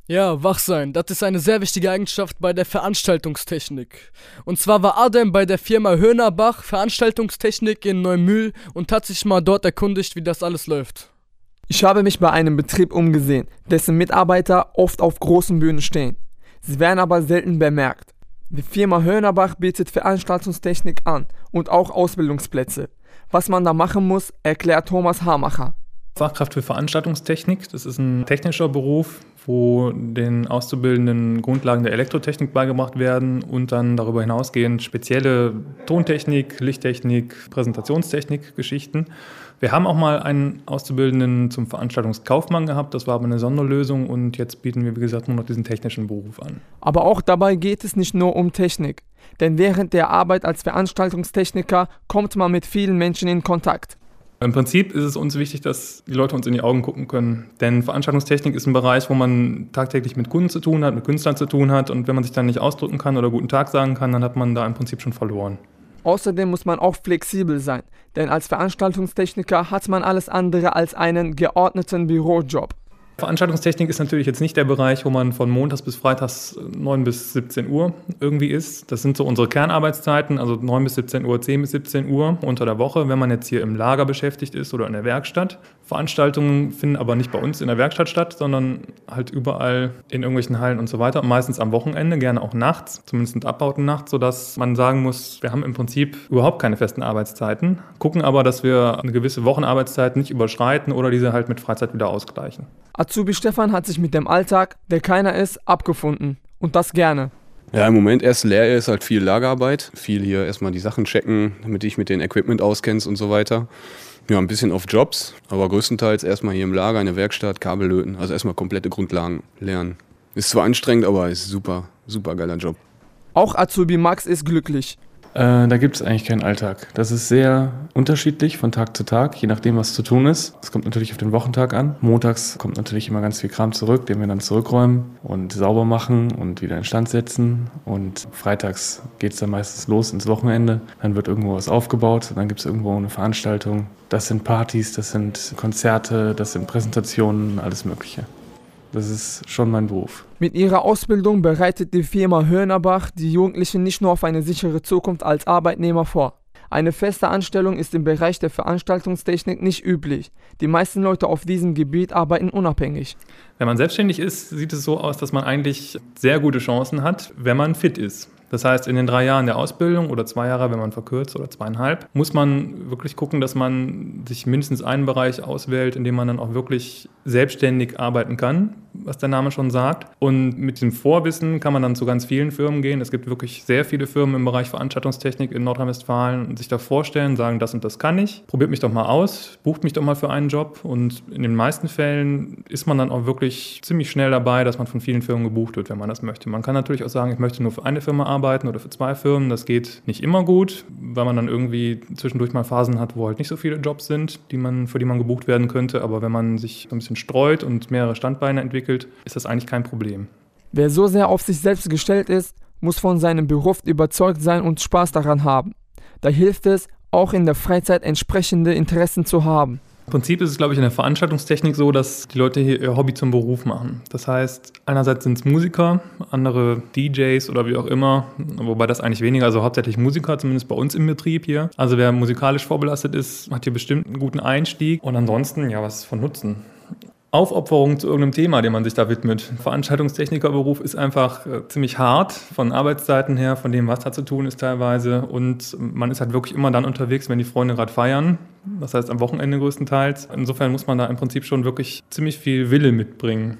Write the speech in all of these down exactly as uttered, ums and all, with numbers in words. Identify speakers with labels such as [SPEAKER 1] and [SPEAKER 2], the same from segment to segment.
[SPEAKER 1] Ja, wach sein, das ist eine sehr wichtige Eigenschaft bei der Veranstaltungstechnik. Und zwar war Adem bei der Firma Höhnerbach Veranstaltungstechnik in Neumühl und hat sich mal dort erkundigt, wie das alles läuft.
[SPEAKER 2] Ich habe mich bei einem Betrieb umgesehen, dessen Mitarbeiter oft auf großen Bühnen stehen. Sie werden aber selten bemerkt. Die Firma Höhnerbach bietet Veranstaltungstechnik an und auch Ausbildungsplätze. Was man da machen muss, erklärt Thomas Hamacher.
[SPEAKER 3] Fachkraft für Veranstaltungstechnik, das ist ein technischer Beruf, wo den Auszubildenden Grundlagen der Elektrotechnik beigebracht werden und dann darüber hinausgehend spezielle Tontechnik, Lichttechnik, Präsentationstechnik, Geschichten. Wir haben auch mal einen Auszubildenden zum Veranstaltungskaufmann gehabt, das war aber eine Sonderlösung und jetzt bieten wir, wie gesagt, nur noch diesen technischen Beruf an.
[SPEAKER 2] Aber auch dabei geht es nicht nur um Technik, denn während der Arbeit als Veranstaltungstechniker kommt man mit vielen Menschen in Kontakt.
[SPEAKER 3] Im Prinzip ist es uns wichtig, dass die Leute uns in die Augen gucken können. Denn Veranstaltungstechnik ist ein Bereich, wo man tagtäglich mit Kunden zu tun hat, mit Künstlern zu tun hat. Und wenn man sich dann nicht ausdrücken kann oder guten Tag sagen kann, dann hat man da im Prinzip schon verloren.
[SPEAKER 2] Außerdem muss man auch flexibel sein, denn als Veranstaltungstechniker hat man alles andere als einen geordneten Bürojob.
[SPEAKER 3] Veranstaltungstechnik ist natürlich jetzt nicht der Bereich, wo man von montags bis freitags neun bis siebzehn Uhr irgendwie ist. Das sind so unsere Kernarbeitszeiten, also neun bis siebzehn Uhr, zehn bis siebzehn Uhr unter der Woche, wenn man jetzt hier im Lager beschäftigt ist oder in der Werkstatt. Veranstaltungen finden aber nicht bei uns in der Werkstatt statt, sondern halt überall in irgendwelchen Hallen und so weiter. Meistens am Wochenende, gerne auch nachts, zumindest mit Abbauten nachts, sodass man sagen muss, wir haben im Prinzip überhaupt keine festen Arbeitszeiten, gucken aber, dass wir eine gewisse Wochenarbeitszeit nicht überschreiten oder diese halt mit Freizeit wieder ausgleichen.
[SPEAKER 2] Azubi Stefan hat sich mit dem Alltag, der keiner ist, abgefunden. Und das gerne.
[SPEAKER 4] Ja, im Moment erst leer ist halt viel Lagerarbeit. Viel hier erstmal die Sachen checken, damit dich mit dem Equipment auskennst und so weiter. Ja, ein bisschen auf Jobs, aber größtenteils erstmal hier im Lager, in der Werkstatt, Kabel löten. Also erstmal komplette Grundlagen lernen. Ist zwar anstrengend, aber ist super, super geiler Job.
[SPEAKER 2] Auch Azubi Max ist glücklich.
[SPEAKER 5] Äh, da gibt es eigentlich keinen Alltag. Das ist sehr unterschiedlich von Tag zu Tag, je nachdem, was zu tun ist. Es kommt natürlich auf den Wochentag an. Montags kommt natürlich immer ganz viel Kram zurück, den wir dann zurückräumen und sauber machen und wieder instand setzen. Und freitags geht es dann meistens los ins Wochenende. Dann wird irgendwo was aufgebaut, dann gibt es irgendwo eine Veranstaltung. Das sind Partys, das sind Konzerte, das sind Präsentationen, alles Mögliche. Das ist schon mein Beruf.
[SPEAKER 2] Mit ihrer Ausbildung bereitet die Firma Höhnerbach die Jugendlichen nicht nur auf eine sichere Zukunft als Arbeitnehmer vor. Eine feste Anstellung ist im Bereich der Veranstaltungstechnik nicht üblich. Die meisten Leute auf diesem Gebiet arbeiten unabhängig.
[SPEAKER 3] Wenn man selbstständig ist, sieht es so aus, dass man eigentlich sehr gute Chancen hat, wenn man fit ist. Das heißt, in den drei Jahren der Ausbildung oder zwei Jahre, wenn man verkürzt oder zweieinhalb, muss man wirklich gucken, dass man sich mindestens einen Bereich auswählt, in dem man dann auch wirklich selbstständig arbeiten kann, was der Name schon sagt. Und mit dem Vorwissen kann man dann zu ganz vielen Firmen gehen. Es gibt wirklich sehr viele Firmen im Bereich Veranstaltungstechnik in Nordrhein-Westfalen und sich da vorstellen, sagen, das und das kann ich. Probiert mich doch mal aus, bucht mich doch mal für einen Job. Und in den meisten Fällen ist man dann auch wirklich ziemlich schnell dabei, dass man von vielen Firmen gebucht wird, wenn man das möchte. Man kann natürlich auch sagen, ich möchte nur für eine Firma arbeiten oder für zwei Firmen. Das geht nicht immer gut, weil man dann irgendwie zwischendurch mal Phasen hat, wo halt nicht so viele Jobs sind, die man, für die man gebucht werden könnte. Aber wenn man sich so ein bisschen streut und mehrere Standbeine entwickelt, ist das eigentlich kein Problem.
[SPEAKER 2] Wer so sehr auf sich selbst gestellt ist, muss von seinem Beruf überzeugt sein und Spaß daran haben. Da hilft es, auch in der Freizeit entsprechende Interessen zu haben.
[SPEAKER 3] Im Prinzip ist es, glaube ich, in der Veranstaltungstechnik so, dass die Leute hier ihr Hobby zum Beruf machen. Das heißt, einerseits sind es Musiker, andere D Js oder wie auch immer, wobei das eigentlich weniger, also hauptsächlich Musiker, zumindest bei uns im Betrieb hier. Also wer musikalisch vorbelastet ist, hat hier bestimmt einen guten Einstieg. Und ansonsten, ja, was von Nutzen? Aufopferung zu irgendeinem Thema, dem man sich da widmet. Veranstaltungstechnikerberuf ist einfach äh, ziemlich hart von Arbeitszeiten her, von dem, was da zu tun ist teilweise. Und man ist halt wirklich immer dann unterwegs, wenn die Freunde gerade feiern. Das heißt am Wochenende größtenteils. Insofern muss man da im Prinzip schon wirklich ziemlich viel Wille mitbringen.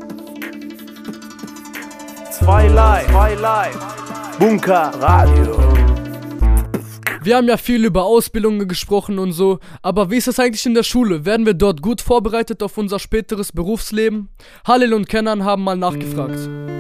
[SPEAKER 6] Zwei Live, zwei Live, Bunker Radio.
[SPEAKER 1] Wir haben ja viel über Ausbildungen gesprochen und so, aber wie ist das eigentlich in der Schule? Werden wir dort gut vorbereitet auf unser späteres Berufsleben? Halil und Kenan haben mal nachgefragt.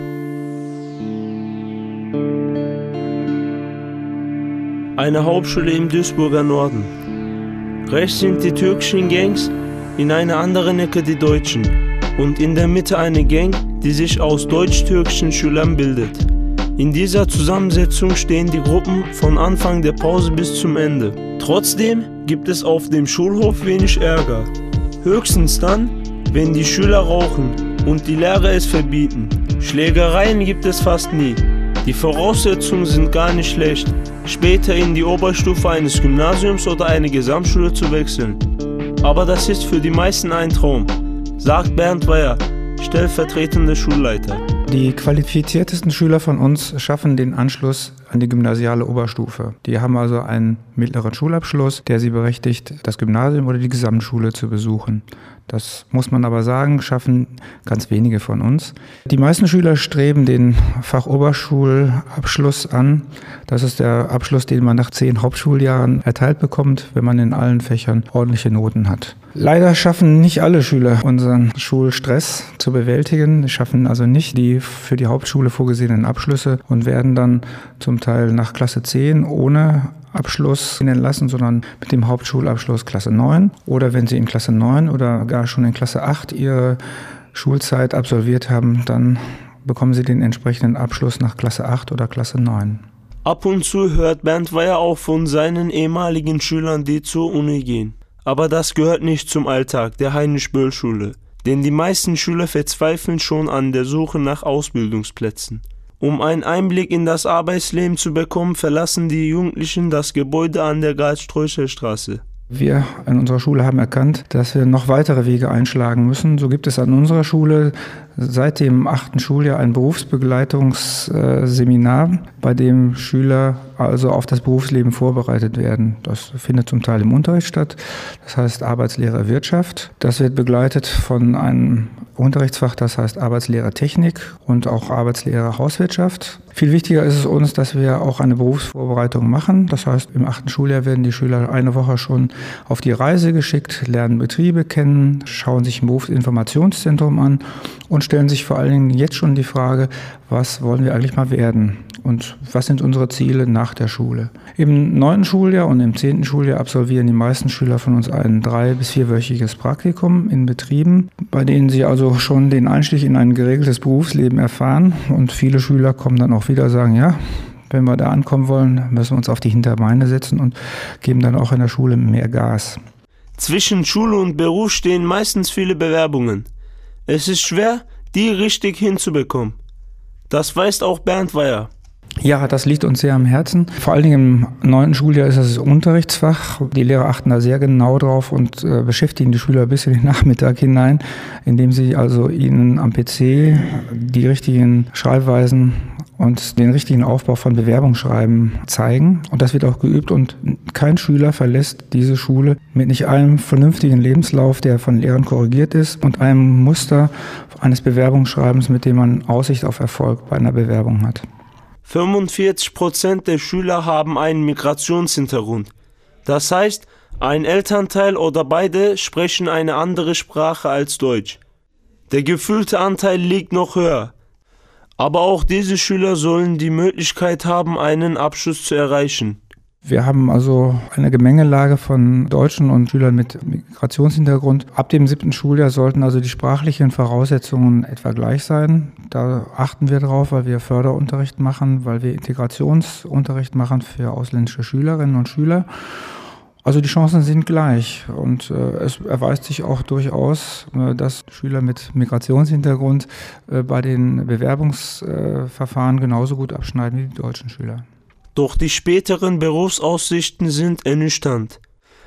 [SPEAKER 7] Eine Hauptschule im Duisburger Norden. Rechts sind die türkischen Gangs, in einer anderen Ecke die Deutschen und in der Mitte eine Gang, die sich aus deutsch-türkischen Schülern bildet. In dieser Zusammensetzung stehen die Gruppen von Anfang der Pause bis zum Ende. Trotzdem gibt es auf dem Schulhof wenig Ärger. Höchstens dann, wenn die Schüler rauchen. und die Lehrer es verbieten. Schlägereien gibt es fast nie. Die Voraussetzungen sind gar nicht schlecht, später in die Oberstufe eines Gymnasiums oder eine Gesamtschule zu wechseln. Aber das ist für die meisten ein Traum, sagt Bernd Weyer, stellvertretender Schulleiter.
[SPEAKER 8] Die qualifiziertesten Schüler von uns schaffen den Anschluss an die gymnasiale Oberstufe. Die haben also einen mittleren Schulabschluss, der sie berechtigt, das Gymnasium oder die Gesamtschule zu besuchen. Das muss man aber sagen, schaffen ganz wenige von uns. Die meisten Schüler streben den Fachoberschulabschluss an. Das ist der Abschluss, den man nach zehn Hauptschuljahren erteilt bekommt, wenn man in allen Fächern ordentliche Noten hat. Leider schaffen nicht alle Schüler unseren Schulstress zu bewältigen. Sie schaffen also nicht die für die Hauptschule vorgesehenen Abschlüsse und werden dann zum Teil nach Klasse zehn ohne Abschluss entlassen, sondern mit dem Hauptschulabschluss Klasse neun. Oder wenn sie in Klasse neun oder gar schon in Klasse acht ihre Schulzeit absolviert haben, dann bekommen sie den entsprechenden Abschluss nach Klasse acht oder Klasse neun.
[SPEAKER 7] Ab und zu hört Bernd Weyer auch von seinen ehemaligen Schülern, die zur Uni gehen. Aber das gehört nicht zum Alltag der Heinrich-Böll-Schule, denn die meisten Schüler verzweifeln schon an der Suche nach Ausbildungsplätzen. Um einen Einblick in das Arbeitsleben zu bekommen, verlassen die Jugendlichen das Gebäude an der Galt-Ströcher-Straße.
[SPEAKER 8] Wir an unserer Schule haben erkannt, dass wir noch weitere Wege einschlagen müssen. So gibt es an unserer Schule seit dem achten Schuljahr ein Berufsbegleitungsseminar, bei dem Schüler also auf das Berufsleben vorbereitet werden. Das findet zum Teil im Unterricht statt. Das heißt Arbeitslehre Wirtschaft. Das wird begleitet von einem Unterrichtsfach, das heißt Arbeitslehre Technik und auch Arbeitslehre Hauswirtschaft. Viel wichtiger ist es uns, dass wir auch eine Berufsvorbereitung machen. Das heißt, im achten Schuljahr werden die Schüler eine Woche schon auf die Reise geschickt, lernen Betriebe kennen, schauen sich ein Berufsinformationszentrum an und stellen sich vor allen Dingen jetzt schon die Frage, was wollen wir eigentlich mal werden und was sind unsere Ziele nach der Schule. Im neunten Schuljahr und im zehnten Schuljahr absolvieren die meisten Schüler von uns ein drei- bis vierwöchiges Praktikum in Betrieben, bei denen sie also schon den Einstieg in ein geregeltes Berufsleben erfahren und viele Schüler kommen dann auch wieder und sagen, ja, wenn wir da ankommen wollen, müssen wir uns auf die Hinterbeine setzen und geben dann auch in der Schule mehr Gas.
[SPEAKER 7] Zwischen Schule und Beruf stehen meistens viele Bewerbungen. Es ist schwer, die richtig hinzubekommen. Das weiß auch Bernd Weyer.
[SPEAKER 8] Ja, das liegt uns sehr am Herzen. Vor allen Dingen im neunten Schuljahr ist das Unterrichtsfach. Die Lehrer achten da sehr genau drauf und äh, beschäftigen die Schüler bis in den Nachmittag hinein, indem sie also ihnen am P C die richtigen Schreibweisen und den richtigen Aufbau von Bewerbungsschreiben zeigen. Und das wird auch geübt und kein Schüler verlässt diese Schule mit nicht einem vernünftigen Lebenslauf, der von Lehrern korrigiert ist und einem Muster eines Bewerbungsschreibens, mit dem man Aussicht auf Erfolg bei einer Bewerbung hat.
[SPEAKER 7] fünfundvierzig Prozent der Schüler haben einen Migrationshintergrund. Das heißt, ein Elternteil oder beide sprechen eine andere Sprache als Deutsch. Der gefühlte Anteil liegt noch höher. Aber auch diese Schüler sollen die Möglichkeit haben, einen Abschluss zu erreichen.
[SPEAKER 8] Wir haben also eine Gemengelage von Deutschen und Schülern mit Migrationshintergrund. Ab dem siebten Schuljahr sollten also die sprachlichen Voraussetzungen etwa gleich sein. Da achten wir drauf, weil wir Förderunterricht machen, weil wir Integrationsunterricht machen für ausländische Schülerinnen und Schüler. Also die Chancen sind gleich und äh, es erweist sich auch durchaus, äh, dass Schüler mit Migrationshintergrund äh, bei den Bewerbungsverfahren äh, genauso gut abschneiden wie die deutschen Schüler.
[SPEAKER 7] Doch die späteren Berufsaussichten sind ernüchternd.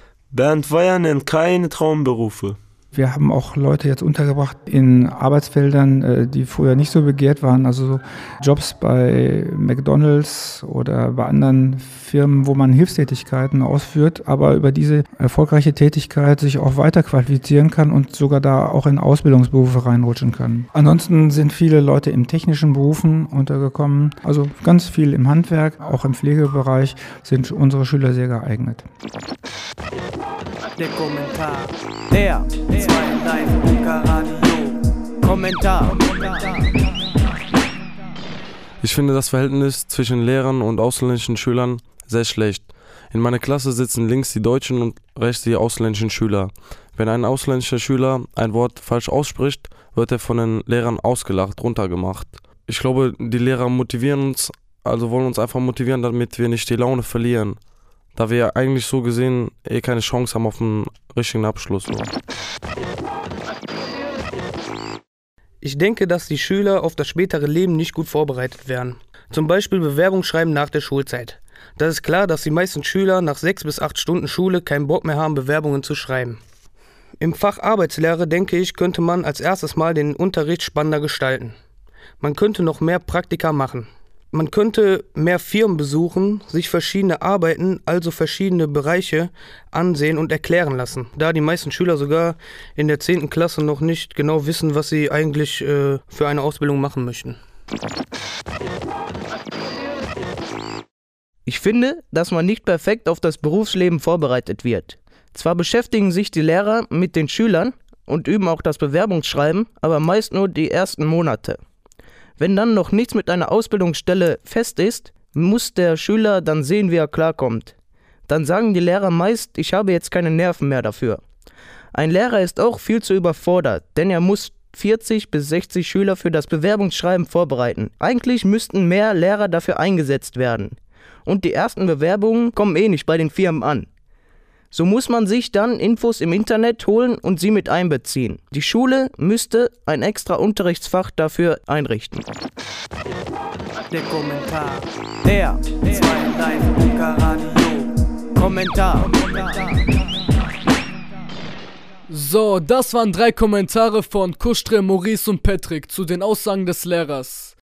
[SPEAKER 7] Bernd Weyer nennt keine Traumberufe.
[SPEAKER 8] Wir haben auch Leute jetzt untergebracht in Arbeitsfeldern, die früher nicht so begehrt waren, also Jobs bei McDonald's oder bei anderen Firmen, wo man Hilfstätigkeiten ausführt, aber über diese erfolgreiche Tätigkeit sich auch weiter qualifizieren kann und sogar da auch in Ausbildungsberufe reinrutschen kann. Ansonsten sind viele Leute in technischen Berufen untergekommen, also ganz viel im Handwerk, auch im Pflegebereich sind unsere Schüler sehr geeignet.
[SPEAKER 6] Der Kommentar, der zwei Live Bunker Radio Kommentar.
[SPEAKER 9] Ich finde das Verhältnis zwischen Lehrern und ausländischen Schülern sehr schlecht. In meiner Klasse sitzen links die deutschen und rechts die ausländischen Schüler. Wenn ein ausländischer Schüler ein Wort falsch ausspricht, wird er von den Lehrern ausgelacht, runtergemacht. Ich glaube, die Lehrer motivieren uns, also wollen uns einfach motivieren, damit wir nicht die Laune verlieren. Da wir eigentlich so gesehen eh keine Chance haben auf einen richtigen Abschluss.
[SPEAKER 10] Ich denke, dass die Schüler auf das spätere Leben nicht gut vorbereitet werden. Zum Beispiel Bewerbungsschreiben nach der Schulzeit. Das ist klar, dass die meisten Schüler nach sechs bis acht Stunden Schule keinen Bock mehr haben, Bewerbungen zu schreiben. Im Fach Arbeitslehre, denke ich, könnte man als erstes mal den Unterricht spannender gestalten. Man könnte noch mehr Praktika machen. Man könnte mehr Firmen besuchen, sich verschiedene Arbeiten, also verschiedene Bereiche ansehen und erklären lassen, da die meisten Schüler sogar in der zehnten Klasse noch nicht genau wissen, was sie eigentlich äh, für eine Ausbildung machen möchten.
[SPEAKER 6] Ich finde, dass man nicht perfekt auf das Berufsleben vorbereitet wird. Zwar beschäftigen sich die Lehrer mit den Schülern und üben auch das Bewerbungsschreiben, aber meist nur die ersten Monate. Wenn dann noch nichts mit einer Ausbildungsstelle fest ist, muss der Schüler dann sehen, wie er klarkommt. Dann sagen die Lehrer meist, ich habe jetzt keine Nerven mehr dafür. Ein Lehrer ist auch viel zu überfordert, denn er muss vierzig bis sechzig Schüler für das Bewerbungsschreiben vorbereiten. Eigentlich müssten mehr Lehrer dafür eingesetzt werden. Und die ersten Bewerbungen kommen eh nicht bei den Firmen an. So muss man sich dann Infos im Internet holen und sie mit einbeziehen. Die Schule müsste ein extra Unterrichtsfach dafür einrichten. Der Kommentar. Der zwei Live Unker Radio. Kommentar.
[SPEAKER 1] So, das waren drei Kommentare von Kuschtre, Maurice und Patrick zu den Aussagen des Lehrers.